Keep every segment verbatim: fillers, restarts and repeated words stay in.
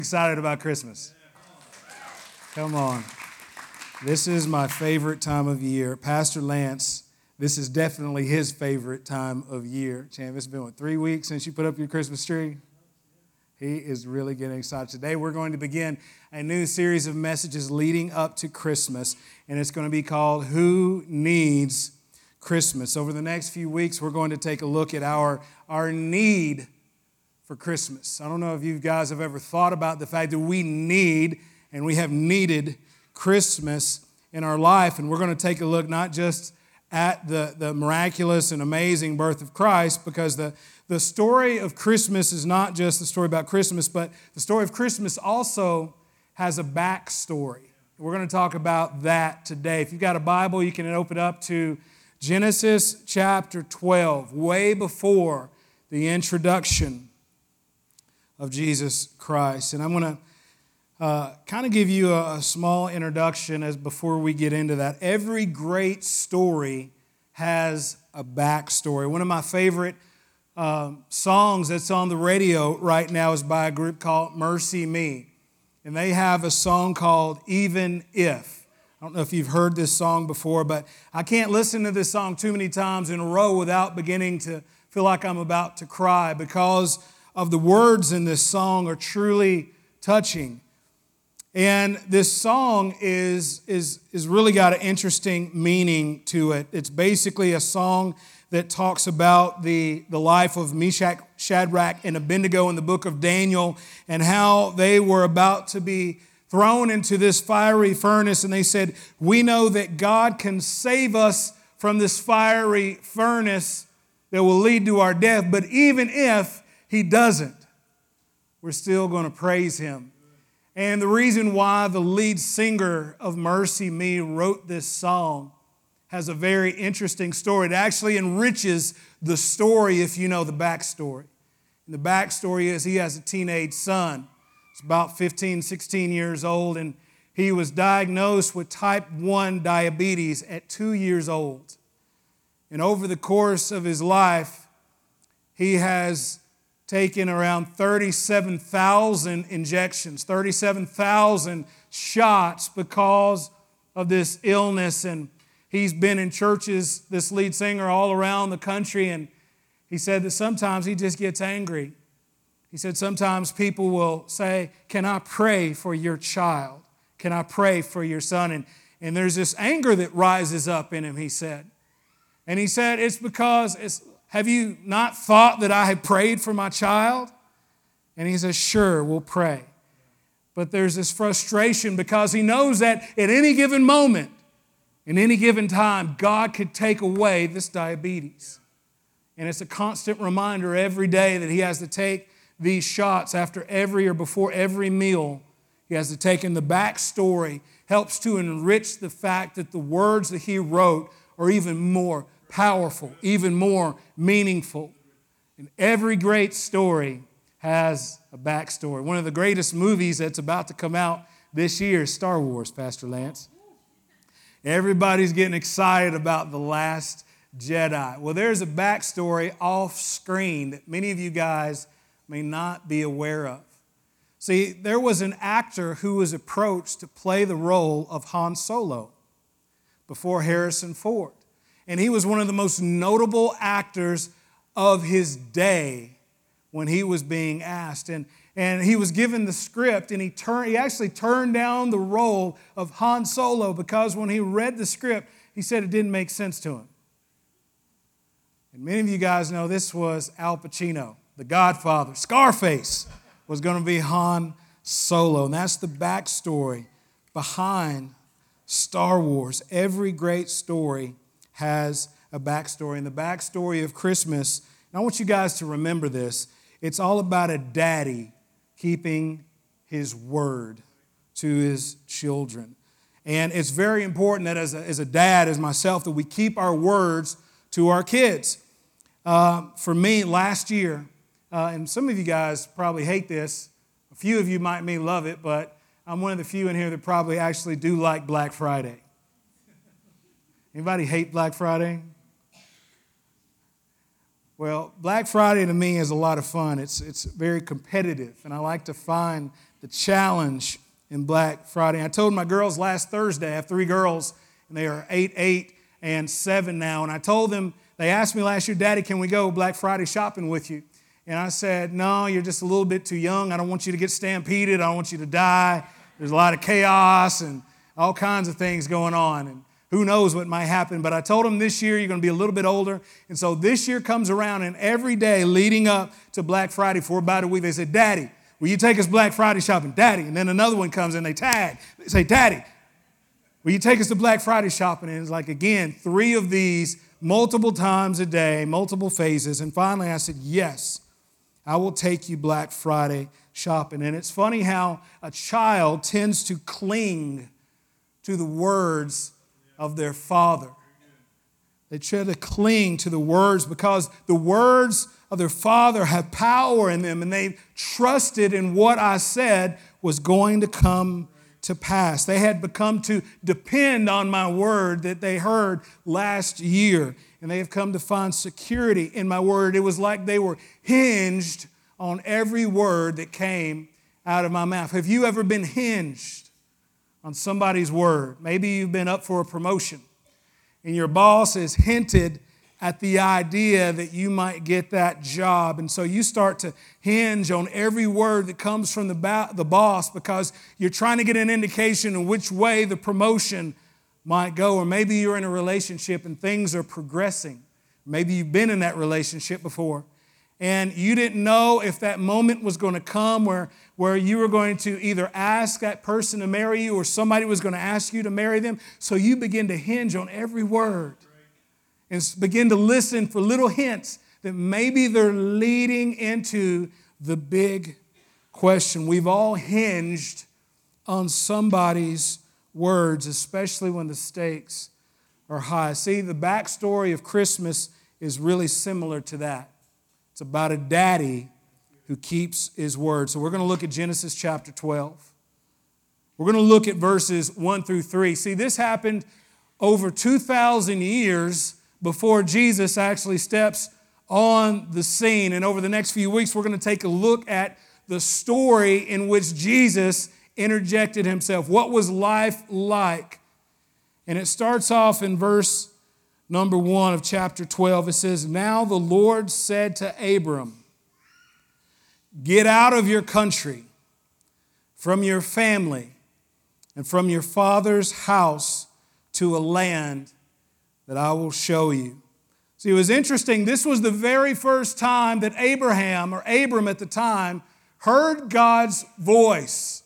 Excited about Christmas? Come on. This is my favorite time of year. Pastor Lance, this is definitely his favorite time of year. Champ, it's been, what, three weeks since you put up your Christmas tree? He is really getting excited. Today we're going to begin a new series of messages leading up to Christmas, and it's going to be called Who Needs Christmas? Over the next few weeks, we're going to take a look at our, our need for Christmas. I don't know if you guys have ever thought about the fact that we need and we have needed Christmas in our life, and we're going to take a look not just at the, the miraculous and amazing birth of Christ, because the, the story of Christmas is not just the story about Christmas, but the story of Christmas also has a backstory. We're going to talk about that today. If you've got a Bible, you can open up to Genesis chapter twelve, way before the introduction of Jesus Christ. And I'm going to uh, kind of give you a, a small introduction as before we get into that. Every great story has a backstory. One of my favorite um, songs that's on the radio right now is by a group called Mercy Me. And they have a song called Even If. I don't know if you've heard this song before, but I can't listen to this song too many times in a row without beginning to feel like I'm about to cry, because of the words in this song are truly touching. And this song is, is, is really got an interesting meaning to it. It's basically a song that talks about the, the life of Meshach, Shadrach, and Abednego in the book of Daniel, and how they were about to be thrown into this fiery furnace, and they said, we know that God can save us from this fiery furnace that will lead to our death, but even if He doesn't, we're still going to praise Him. And the reason why the lead singer of Mercy Me wrote this song has a very interesting story. It actually enriches the story if you know the backstory. And the backstory is he has a teenage son. He's about fifteen, sixteen years old, and he was diagnosed with type one diabetes at two years old. And over the course of his life, he has taken around thirty-seven thousand injections, thirty-seven thousand shots because of this illness. And he's been in churches, this lead singer, all around the country, and he said that sometimes he just gets angry. He said sometimes people will say, can I pray for your child? Can I pray for your son? And, and there's this anger that rises up in him, he said. And he said, it's because it's have you not thought that I had prayed for my child? And he says, sure, we'll pray. But there's this frustration because he knows that at any given moment, in any given time, God could take away this diabetes. And it's a constant reminder every day that he has to take these shots after every or before every meal. He has to take in the backstory, helps to enrich the fact that the words that he wrote are even more powerful, even more meaningful. And every great story has a backstory. One of the greatest movies that's about to come out this year is Star Wars, Pastor Lance. Everybody's getting excited about The Last Jedi. Well, there's a backstory off screen that many of you guys may not be aware of. See, there was an actor who was approached to play the role of Han Solo before Harrison Ford. And he was one of the most notable actors of his day when he was being asked. And, and he was given the script, and he, turned, he actually turned down the role of Han Solo because when he read the script, he said it didn't make sense to him. And many of you guys know this was Al Pacino, the Godfather. Scarface was going to be Han Solo. And that's the backstory behind Star Wars. Every great story has a backstory. And the backstory of Christmas, and I want you guys to remember this, it's all about a daddy keeping his word to his children. And it's very important that as a, as a dad, as myself, that we keep our words to our kids. Uh, for me, last year, uh, and some of you guys probably hate this, a few of you might may love it, but I'm one of the few in here that probably actually do like Black Friday. Anybody hate Black Friday? Well, Black Friday to me is a lot of fun. It's, it's very competitive, and I like to find the challenge in Black Friday. I told my girls last Thursday, I have three girls, and they are eight, eight, and seven now. And I told them, they asked me last year, Daddy, can we go Black Friday shopping with you? And I said, no, you're just a little bit too young. I don't want you to get stampeded. I don't want you to die. There's a lot of chaos and all kinds of things going on. And who knows what might happen. But I told them this year you're going to be a little bit older. And so this year comes around, and every day leading up to Black Friday for about a week, they said, Daddy, will you take us Black Friday shopping? Daddy. And then another one comes in, they tag. They say, Daddy, will you take us to Black Friday shopping? And it's like, again, three of these multiple times a day, multiple phases. And finally I said, yes, I will take you Black Friday shopping. And it's funny how a child tends to cling to the words of their father. They try to cling to the words because the words of their father have power in them, and they trusted in what I said was going to come to pass. They had become to depend on my word that they heard last year, and they have come to find security in my word. It was like they were hinged on every word that came out of my mouth. Have you ever been hinged on somebody's word? Maybe you've been up for a promotion, and your boss has hinted at the idea that you might get that job. And so you start to hinge on every word that comes from the, ba- the boss because you're trying to get an indication of which way the promotion might go. Or maybe you're in a relationship and things are progressing. Maybe you've been in that relationship before, and you didn't know if that moment was going to come where, where you were going to either ask that person to marry you or somebody was going to ask you to marry them. So you begin to hinge on every word and begin to listen for little hints that maybe they're leading into the big question. We've all hinged on somebody's words, especially when the stakes are high. See, the backstory of Christmas is really similar to that. It's about a daddy who keeps his word. So we're going to look at Genesis chapter twelve. We're going to look at verses one through three. See, this happened over two thousand years before Jesus actually steps on the scene. And over the next few weeks, we're going to take a look at the story in which Jesus interjected himself. What was life like? And it starts off in verse number one of chapter twelve. It says, "Now the Lord said to Abram, get out of your country, from your family, and from your father's house to a land that I will show you." See, it was interesting. This was the very first time that Abraham, or Abram at the time, heard God's voice.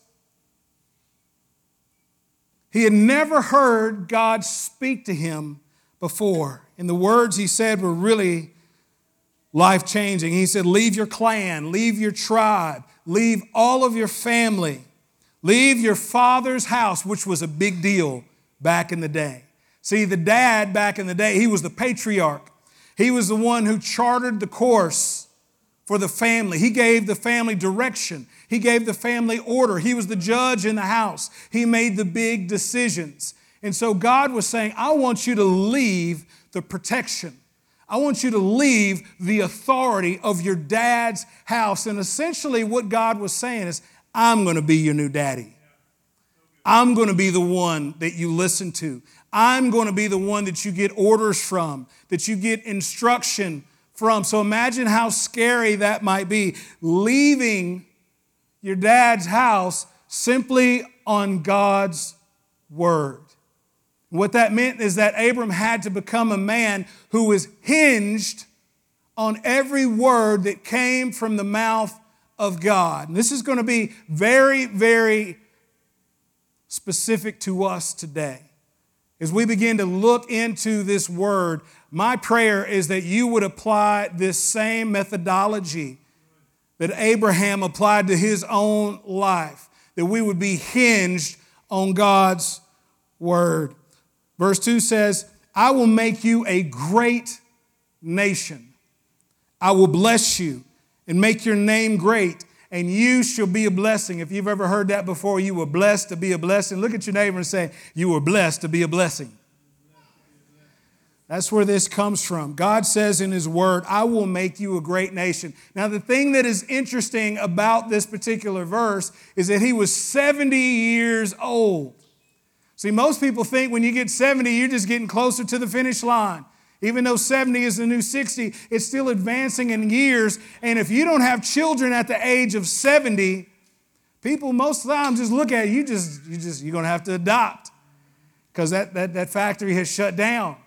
He had never heard God speak to him before. And the words he said were really life-changing. He said, leave your clan, leave your tribe, leave all of your family, leave your father's house, which was a big deal back in the day. See, the dad back in the day, he was the patriarch. He was the one who chartered the course for the family. He gave the family direction. He gave the family order. He was the judge in the house. He made the big decisions. And so God was saying, I want you to leave the protection. I want you to leave the authority of your dad's house. And essentially what God was saying is, I'm going to be your new daddy. I'm going to be the one that you listen to. I'm going to be the one that you get orders from, that you get instruction from. So imagine how scary that might be, leaving your dad's house simply on God's word. What that meant is that Abram had to become a man who was hinged on every word that came from the mouth of God. And this is going to be very, very specific to us today. As we begin to look into this word, my prayer is that you would apply this same methodology that Abraham applied to his own life, that we would be hinged on God's word. Verse two says, I will make you a great nation. I will bless you and make your name great, and you shall be a blessing. If you've ever heard that before, you were blessed to be a blessing. Look at your neighbor and say, you were blessed to be a blessing. That's where this comes from. God says in His Word, I will make you a great nation. Now, the thing that is interesting about this particular verse is that he was seventy years old. See, most people think when you get seventy, you're just getting closer to the finish line. Even though seventy is the new sixty, it's still advancing in years. And if you don't have children at the age of seventy, people most of the time just look at you, you just, you just, you're going to have to adopt because that, that, that factory has shut down.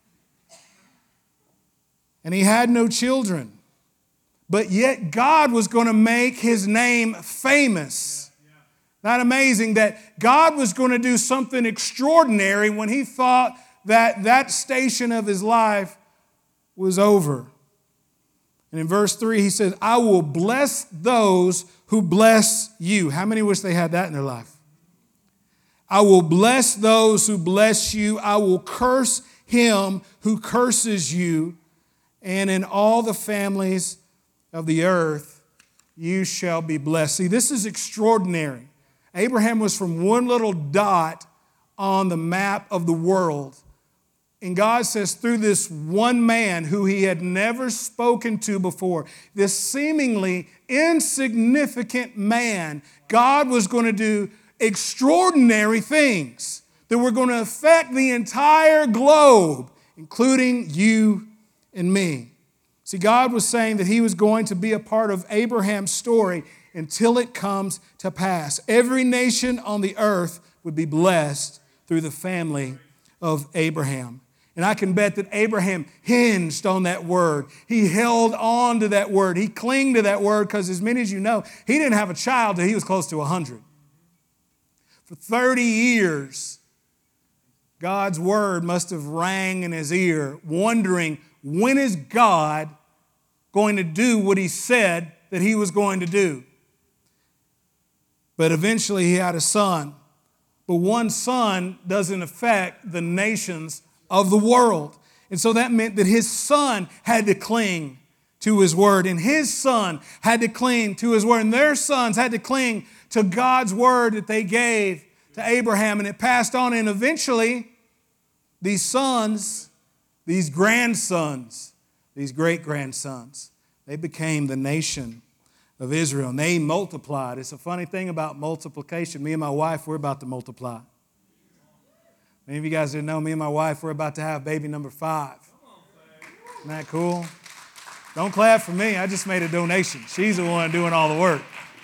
And he had no children. But yet God was going to make his name famous. Not amazing that God was going to do something extraordinary when he thought that that station of his life was over. And in verse three, he says, I will bless those who bless you. How many wish they had that in their life? I will bless those who bless you. I will curse him who curses you. And in all the families of the earth, you shall be blessed. See, this is extraordinary. Abraham was from one little dot on the map of the world. And God says through this one man who he had never spoken to before, this seemingly insignificant man, God was going to do extraordinary things that were going to affect the entire globe, including you and me. See, God was saying that he was going to be a part of Abraham's story until it comes to pass. Every nation on the earth would be blessed through the family of Abraham. And I can bet that Abraham hinged on that word. He held on to that word. He clung to that word because, as many as you know, he didn't have a child until he was close to one hundred. For thirty years, God's word must have rang in his ear, wondering, when is God going to do what he said that he was going to do? But eventually he had a son. But one son doesn't affect the nations of the world. And so that meant that his son had to cling to his word. And his son had to cling to his word. And their sons had to cling to God's word that they gave to Abraham. And it passed on. And eventually, these sons, these grandsons, these great-grandsons, they became the nation of Israel. And they multiplied. It's a funny thing about multiplication. Me and my wife, we're about to multiply. Many of you guys didn't know, me and my wife, we're about to have baby number five. Isn't that cool? Don't clap for me. I just made a donation. She's the one doing all the work.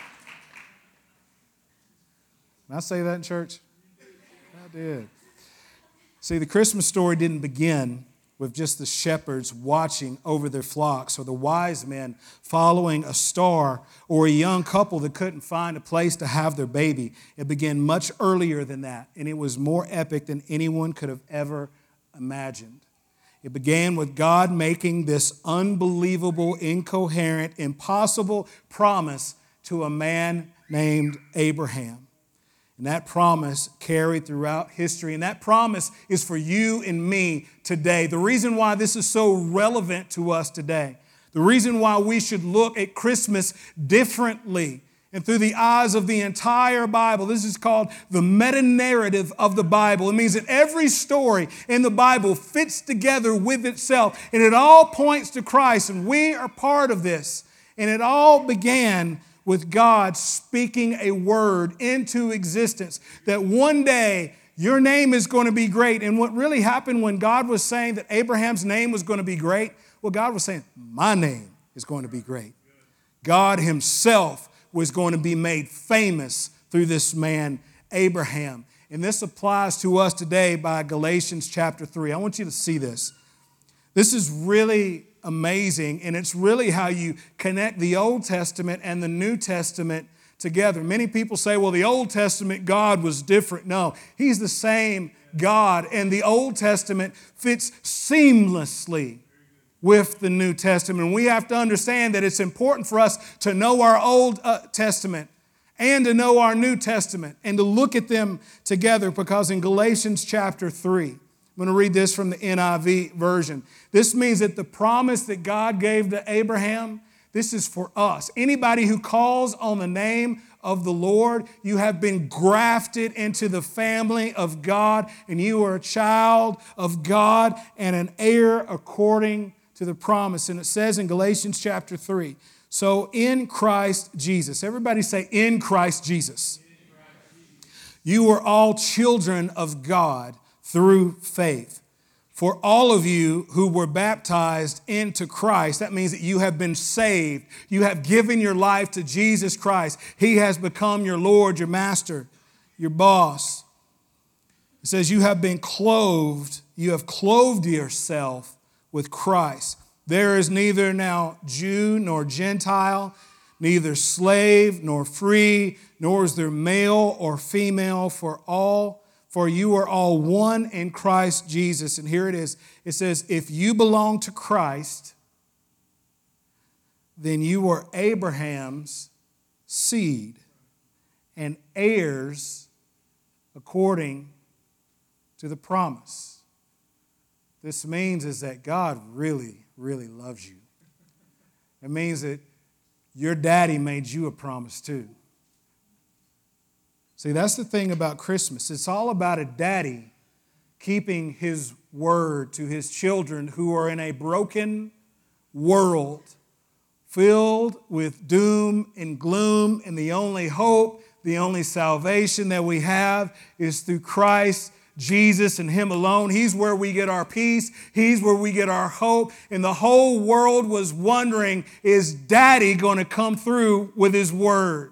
Did I say that in church? I did. See, the Christmas story didn't begin with just the shepherds watching over their flocks or the wise men following a star or a young couple that couldn't find a place to have their baby. It began much earlier than that, and it was more epic than anyone could have ever imagined. It began with God making this unbelievable, incoherent, impossible promise to a man named Abraham. And that promise carried throughout history. And that promise is for you and me today. The reason why this is so relevant to us today, the reason why we should look at Christmas differently and through the eyes of the entire Bible. This is called the meta-narrative of the Bible. It means that every story in the Bible fits together with itself, and it all points to Christ, and we are part of this. And it all began with God speaking a word into existence that one day your name is going to be great. And what really happened when God was saying that Abraham's name was going to be great, well, God was saying, my name is going to be great. God himself was going to be made famous through this man, Abraham. And this applies to us today by Galatians chapter three. I want you to see this. This is really amazing, and it's really how you connect the Old Testament and the New Testament together. Many people say, well, the Old Testament God was different. No, he's the same God, and the Old Testament fits seamlessly with the New Testament. And we have to understand that it's important for us to know our Old uh, Testament and to know our New Testament and to look at them together, because in Galatians chapter three, I'm going to read this from the N I V version. This means that the promise that God gave to Abraham, This is for us. Anybody who calls on the name of the Lord, you have been grafted into the family of God, and you are a child of God and an heir according to the promise. And it says in Galatians chapter three, so in Christ Jesus, everybody say, in Christ Jesus, you are all children of God through faith. For all of you who were baptized into Christ, that means that you have been saved. You have given your life to Jesus Christ. He has become your Lord, your master, your boss. It says you have been clothed, you have clothed yourself with Christ. There is neither now Jew nor Gentile, neither slave nor free, nor is there male or female, for all For you are all one in Christ Jesus. And here it is. It says, if you belong to Christ, then you are Abraham's seed and heirs according to the promise. This means is that God really, really loves you. It means that your daddy made you a promise too. See, that's the thing about Christmas. It's all about a daddy keeping his word to his children who are in a broken world filled with doom and gloom, and the only hope, the only salvation that we have is through Christ Jesus and Him alone. He's where we get our peace. He's where we get our hope. And the whole world was wondering, is Daddy going to come through with His word?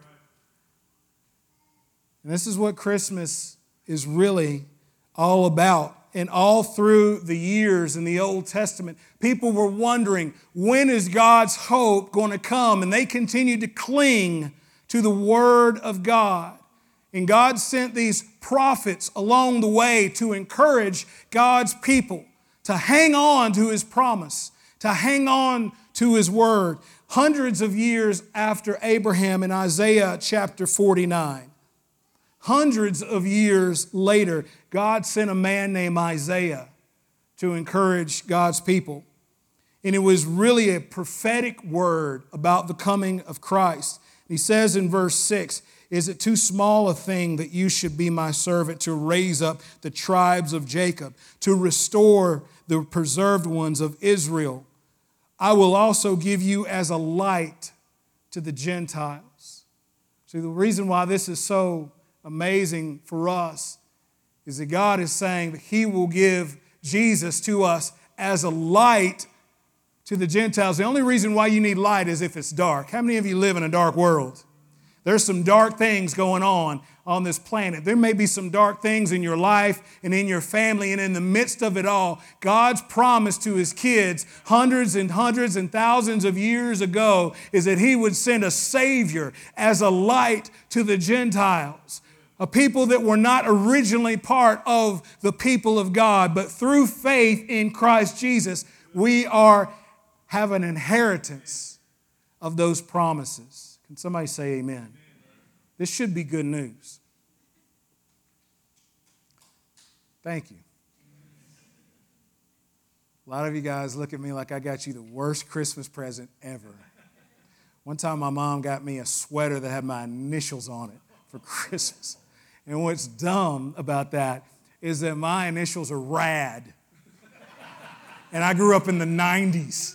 And this is what Christmas is really all about. And all through the years in the Old Testament, people were wondering, when is God's hope going to come? And they continued to cling to the Word of God. And God sent these prophets along the way to encourage God's people to hang on to His promise, to hang on to His Word. Hundreds of years after Abraham in Isaiah chapter forty-nine, hundreds of years later, God sent a man named Isaiah to encourage God's people. And it was really a prophetic word about the coming of Christ. He says in verse six, is it too small a thing that you should be my servant to raise up the tribes of Jacob, to restore the preserved ones of Israel? I will also give you as a light to the Gentiles. See, the reason why this is so amazing for us is that God is saying that He will give Jesus to us as a light to the Gentiles. The only reason why you need light is if it's dark. How many of you live in a dark world? There's some dark things going on on this planet. There may be some dark things in your life and in your family, and in the midst of it all, God's promise to His kids hundreds and hundreds and thousands of years ago is that He would send a Savior as a light to the Gentiles. A people that were not originally part of the people of God, but through faith in Christ Jesus, we are have an inheritance of those promises. Can somebody say amen? This should be good news. Thank you. A lot of you guys look at me like I got you the worst Christmas present ever. One time my mom got me a sweater that had my initials on it for Christmas. And what's dumb about that is that my initials are RAD. And I grew up in the nineties.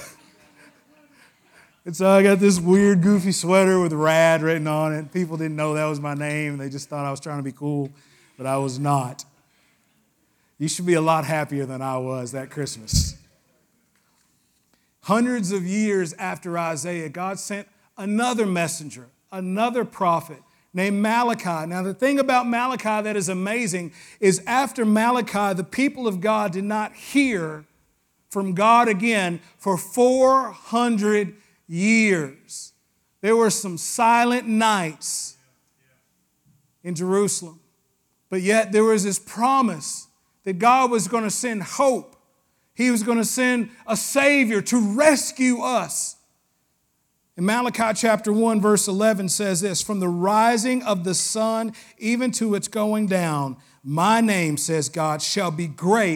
And so I got this weird, goofy sweater with RAD written on it. People didn't know that was my name. They just thought I was trying to be cool, but I was not. You should be a lot happier than I was that Christmas. Hundreds of years after Isaiah, God sent another messenger, another prophet, named Malachi. Now, the thing about Malachi that is amazing is after Malachi, the people of God did not hear from God again for four hundred years. There were some silent nights in Jerusalem, but yet there was this promise that God was going to send hope. He was going to send a Savior to rescue us. In Malachi chapter one, verse eleven says this, from the rising of the sun even to its going down, my name, says God, shall be great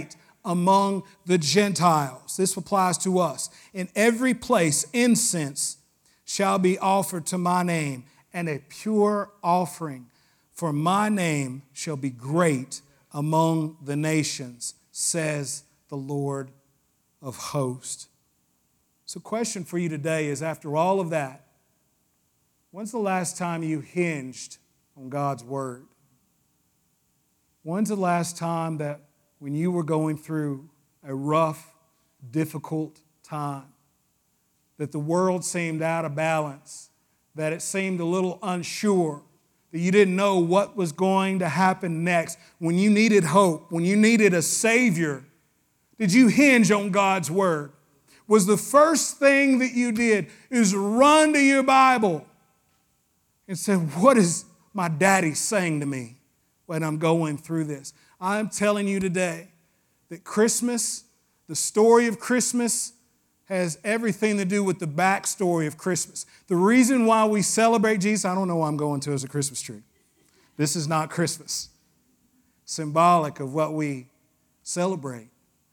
among the Gentiles. This applies to us. In every place, incense shall be offered to my name, and a pure offering. For my name shall be great among the nations, says the Lord of hosts. So, question for you today is, after all of that, when's the last time you hinged on God's Word? When's the last time that when you were going through a rough, difficult time, that the world seemed out of balance, that it seemed a little unsure, that you didn't know what was going to happen next, when you needed hope, when you needed a Savior, did you hinge on God's Word? Was the first thing that you did is run to your Bible and say, what is my daddy saying to me when I'm going through this? I'm telling you today that Christmas, the story of Christmas, has everything to do with the backstory of Christmas. The reason why we celebrate Jesus, I don't know what I'm going to as a Christmas tree. This is not Christmas. Symbolic of what we celebrate.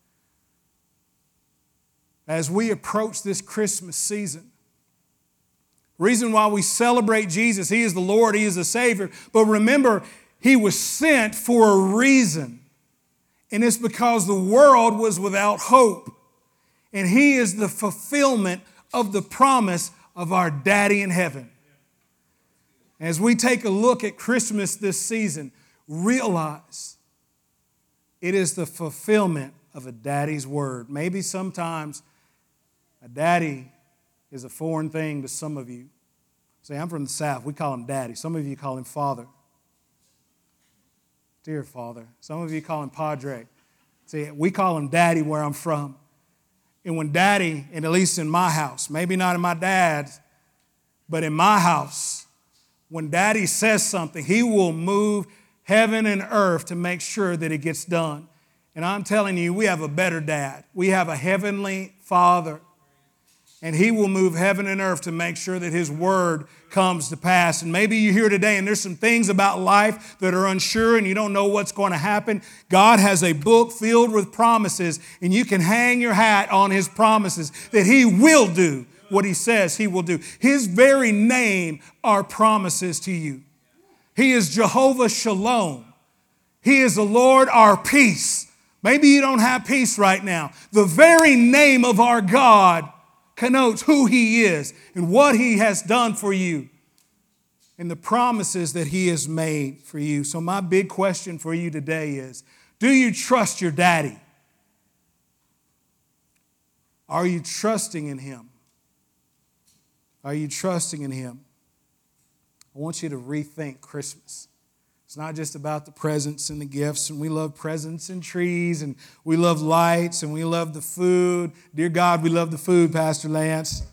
As we approach this Christmas season, the reason why we celebrate Jesus, He is the Lord, He is the Savior. But remember, He was sent for a reason. And it's because the world was without hope. And He is the fulfillment of the promise of our Daddy in heaven. As we take a look at Christmas this season, realize it is the fulfillment of a daddy's word. Maybe sometimes a daddy is a foreign thing to some of you. See, I'm from the South. We call him daddy. Some of you call him father. Dear Father. Some of you call him Padre. See, we call him daddy where I'm from. And when daddy, and at least in my house, maybe not in my dad's, but in my house, when daddy says something, he will move heaven and earth to make sure that it gets done. And I'm telling you, we have a better dad. We have a heavenly Father. And He will move heaven and earth to make sure that His word comes to pass. And maybe you're here today and there's some things about life that are unsure and you don't know what's going to happen. God has a book filled with promises, and you can hang your hat on His promises that He will do what He says He will do. His very name are promises to you. He is Jehovah Shalom. He is the Lord our peace. Maybe you don't have peace right now. The very name of our God connotes who He is and what He has done for you and the promises that He has made for you. So my big question for you today is, do you trust your daddy? Are you trusting in Him? Are you trusting in Him? I want you to rethink Christmas. It's not just about the presents and the gifts, and we love presents and trees, and we love lights, and we love the food. Dear God, we love the food, Pastor Lance.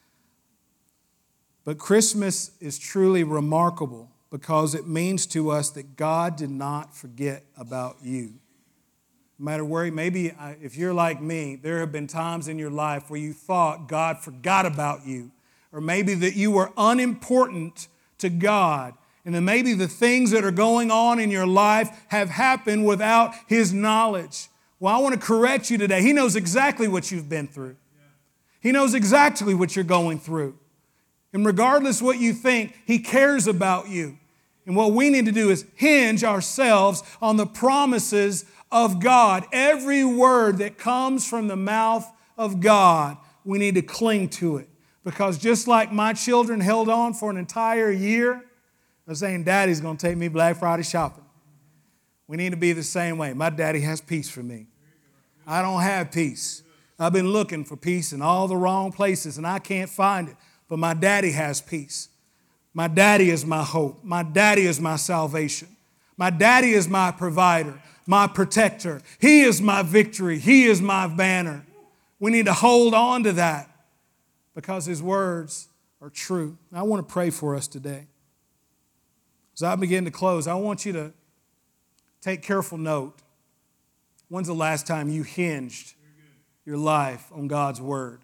But Christmas is truly remarkable because it means to us that God did not forget about you. No matter where, maybe if you're like me, there have been times in your life where you thought God forgot about you, or maybe that you were unimportant to God. And then maybe the things that are going on in your life have happened without His knowledge. Well, I want to correct you today. He knows exactly what you've been through. He knows exactly what you're going through. And regardless what you think, He cares about you. And what we need to do is hinge ourselves on the promises of God. Every word that comes from the mouth of God, we need to cling to it. Because just like my children held on for an entire year, I'm saying Daddy's going to take me Black Friday shopping. We need to be the same way. My daddy has peace for me. I don't have peace. I've been looking for peace in all the wrong places and I can't find it. But my daddy has peace. My daddy is my hope. My daddy is my salvation. My daddy is my provider, my protector. He is my victory. He is my banner. We need to hold on to that because His words are true. I want to pray for us today. As I begin to close, I want you to take careful note. When's the last time you hinged your life on God's Word?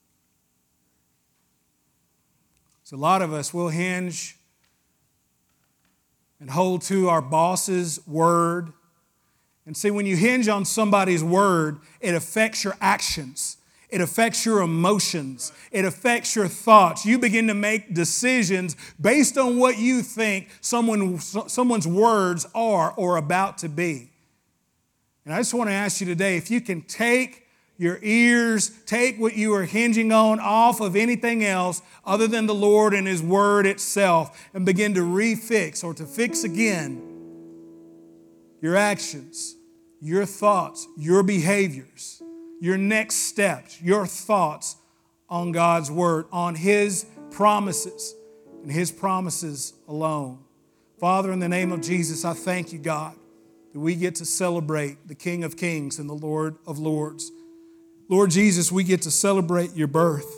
So a lot of us will hinge and hold to our boss's word And see, when you hinge on somebody's word, it affects your actions. It affects your emotions. It affects your thoughts. You begin to make decisions based on what you think someone, someone's words are or about to be. And I just want to ask you today, if you can take your ears, take what you are hinging on off of anything else other than the Lord and His Word itself, and begin to refix or to fix again your actions, your thoughts, your behaviors, your next steps, your thoughts on God's Word, on His promises, and His promises alone. Father, in the name of Jesus, I thank you, God, that we get to celebrate the King of Kings and the Lord of Lords. Lord Jesus, we get to celebrate your birth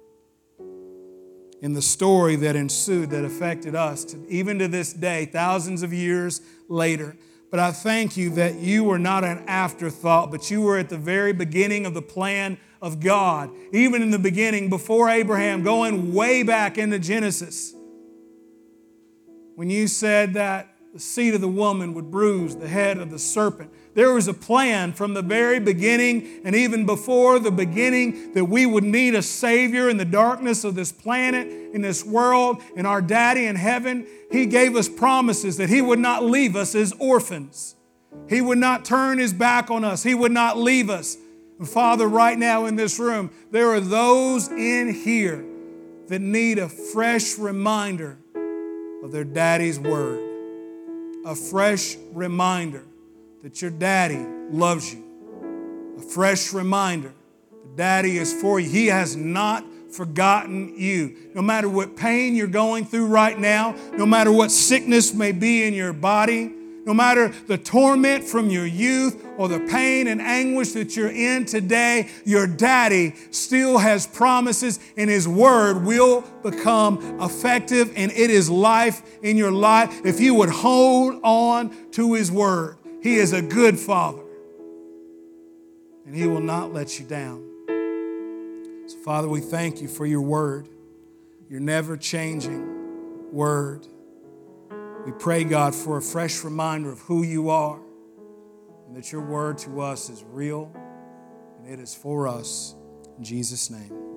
and the story that ensued that affected us, to, even to this day, thousands of years later. But I thank you that you were not an afterthought, but you were at the very beginning of the plan of God. Even in the beginning, before Abraham, going way back into Genesis, when you said that the seed of the woman would bruise the head of the serpent, there was a plan from the very beginning, and even before the beginning, that we would need a Savior in the darkness of this planet, in this world, and our Daddy in heaven. He gave us promises that He would not leave us as orphans. He would not turn His back on us. He would not leave us. And Father, right now in this room, there are those in here that need a fresh reminder of their Daddy's word. A fresh reminder that your Daddy loves you. A fresh reminder that Daddy is for you. He has not forgotten you. No matter what pain you're going through right now, no matter what sickness may be in your body, no matter the torment from your youth or the pain and anguish that you're in today, your Daddy still has promises, and His word will become effective, and it is life in your life if you would hold on to His word. He is a good Father, and He will not let you down. So, Father, we thank you for your word, your never-changing word. We pray, God, for a fresh reminder of who you are, and that your word to us is real, and it is for us. In Jesus' name.